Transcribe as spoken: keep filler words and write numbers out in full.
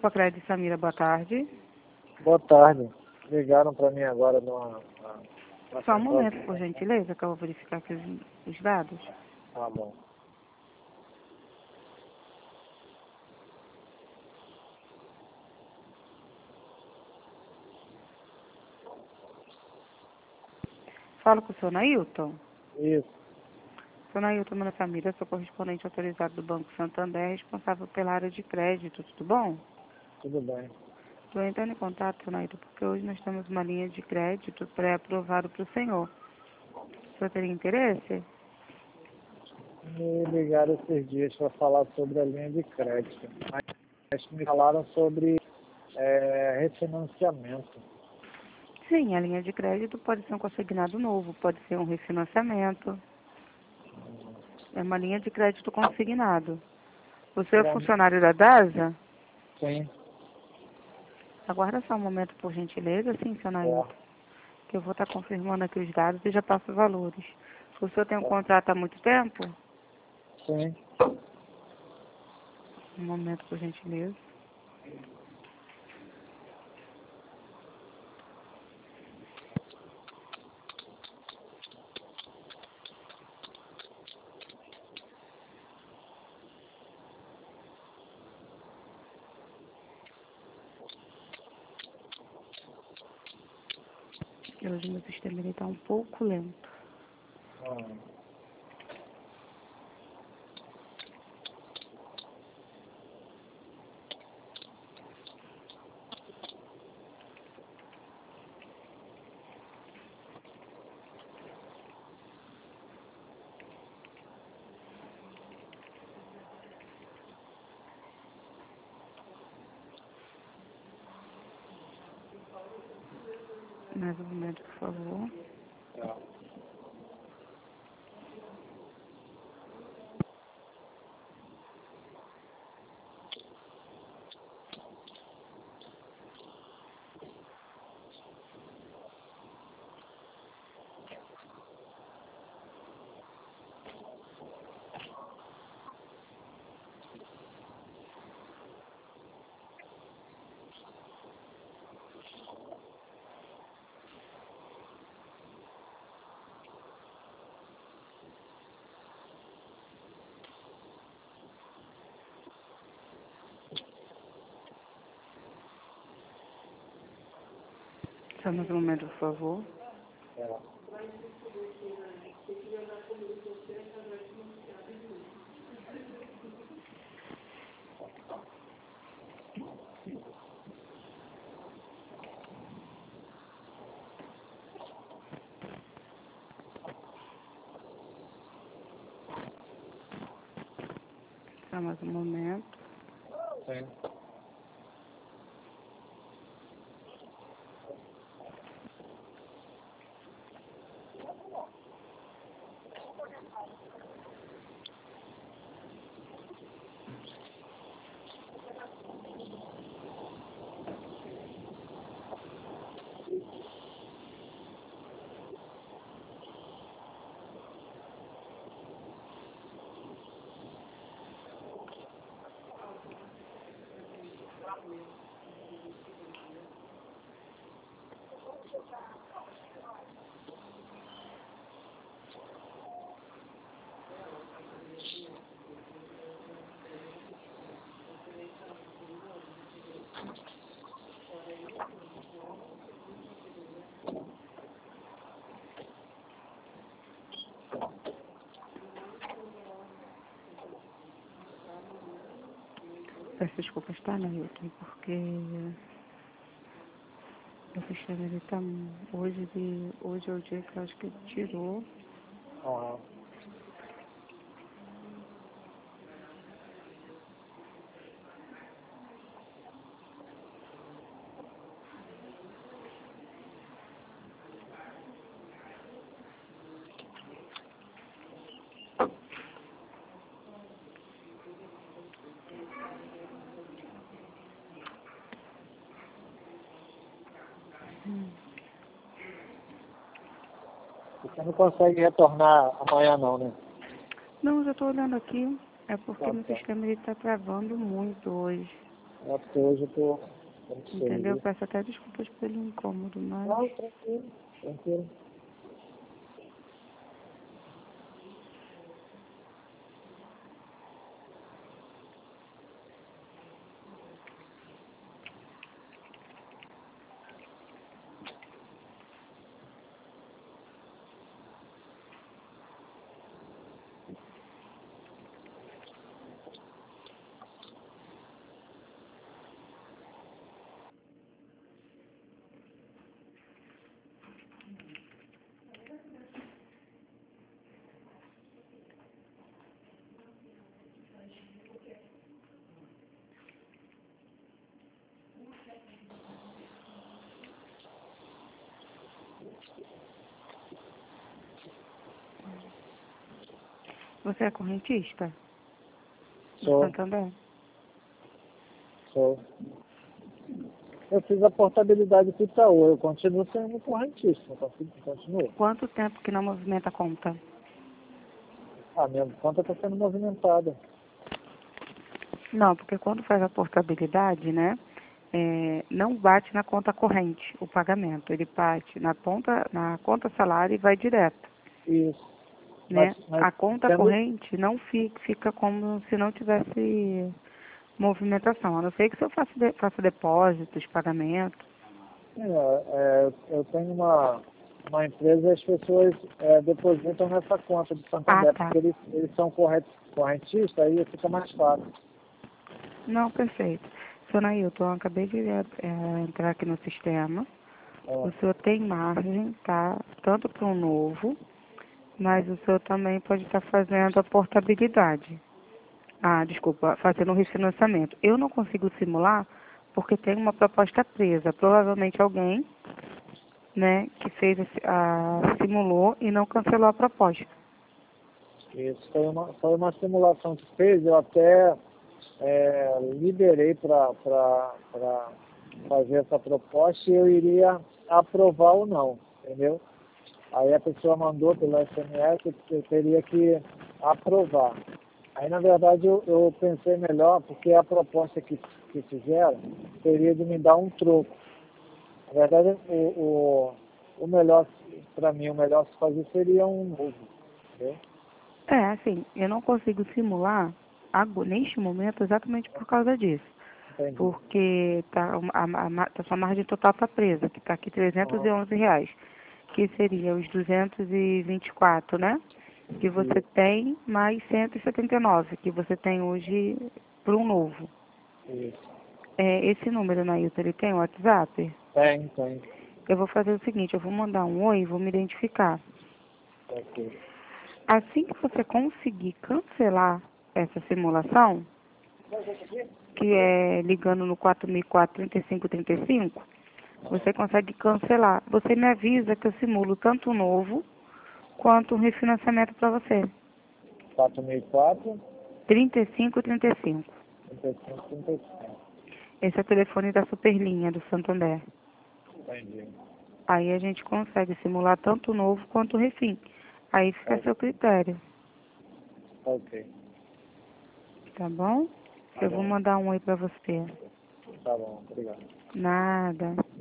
Copa Crédito Samira, boa tarde. Boa tarde. Ligaram para mim agora numa... numa Só um momento, por gentileza, que eu vou verificar aqui os, os dados. Tá bom. Falo com o senhor Nailton. Isso. Senhor Nailton, meu família, sou correspondente autorizado do Banco Santander, responsável pela área de crédito, tudo bom? Tudo bem. Estou entrando em contato, senhor Nailton, porque hoje nós temos uma linha de crédito pré-aprovado para o senhor. O senhor teria interesse? Me ligaram esses dias para falar sobre a linha de crédito. Mas me falaram sobre é, refinanciamento. Sim, a linha de crédito pode ser um consignado novo, pode ser um refinanciamento. É uma linha de crédito consignado. O senhor é funcionário da DASA? Sim. Aguarda só um momento, por gentileza, sim, senhor Nailton, É. que eu vou estar confirmando aqui os dados e já passo os valores. O senhor tem um contrato há muito tempo? Sim. Um momento, por gentileza. Porque hoje meu sistema está um pouco lento. Ah. Mais um momento, por favor. É. Só mais um momento, por favor. É. Só mais um momento. Sim. Peço desculpas, tá, Nailton, porque o sistema ele tá hoje de hoje é o dia que eu acho que ele tirou. Ah. Hum. Você não consegue retornar amanhã não, né? Não, já estou olhando aqui. É porque Tá, meu tá. sistema ele está travando muito hoje. É porque hoje eu tô... como sei, Entendeu? viu? Peço até desculpas pelo incômodo, mas... Não, tranquilo, tranquilo. Você é correntista? Do Sou, Santander? sou. Eu fiz a portabilidade do Itaú, eu continuo sendo correntista, não consigo, continuo. Quanto tempo que não movimenta a conta? A minha conta está sendo movimentada. Não, porque quando faz a portabilidade, né, é, não bate na conta corrente o pagamento. Ele bate na, ponta, na conta salário e vai direto, Isso. né? Mas, mas A conta tendo, corrente não fica, fica como se não tivesse movimentação. A não ser que se eu faça, de, faça depósitos, pagamento. é, é, eu tenho uma, uma empresa e as pessoas é, depositam nessa conta do Ah, Santander, tá. porque eles, eles são corret, correntistas, aí fica mais fácil. Não, perfeito. Senhor Nailton, eu acabei de é, entrar aqui no sistema. É, O senhor tem margem, tá? Tanto para um novo, mas o senhor também pode estar fazendo a portabilidade. Ah, desculpa, fazendo um refinanciamento. Eu não consigo simular porque tem uma proposta presa. Provavelmente alguém, né, que fez esse, a, simulou e não cancelou a proposta. isso foi uma, foi uma simulação que fez, eu até é, liberei para fazer essa proposta e eu iria aprovar ou não, entendeu? Aí a pessoa mandou pelo S M S que eu teria que aprovar. Aí, na verdade, eu, eu pensei melhor, porque a proposta que, que fizeram seria de me dar um troco. Na verdade, o, o, o melhor, para mim, o melhor se fazer seria um novo, entendeu? É, assim, eu não consigo simular ago- neste momento exatamente por causa disso. Entendi. Porque tá, uma- a, a, a sua margem total está presa, que está aqui trezentos e Aham. onze reais, que seria os duzentos e vinte e quatro, né? Que você Isso, tem, mais cento e setenta e nove, que você tem hoje para um novo. isso. É, esse número, Nailton, ele tem WhatsApp? Tem, tem. Eu vou fazer o seguinte, eu vou mandar um oi e vou me identificar. Ok. Assim que você conseguir cancelar essa simulação, que é ligando no quatro mil e quatro, trinta e cinco trinta e cinco, você consegue cancelar. Você me avisa que eu simulo tanto o novo quanto um refinanciamento para você. quatro mil e quatro, trinta e cinco trinta e cinco. trinta e cinco, trinta e cinco. Esse é o telefone da Superlinha do Santander. Entendi. Aí a gente consegue simular tanto o novo quanto o refim. Aí fica a seu critério, Ok. tá bom? Tá Eu vou bom. mandar um oi para você. Tá bom. Obrigado. Nada.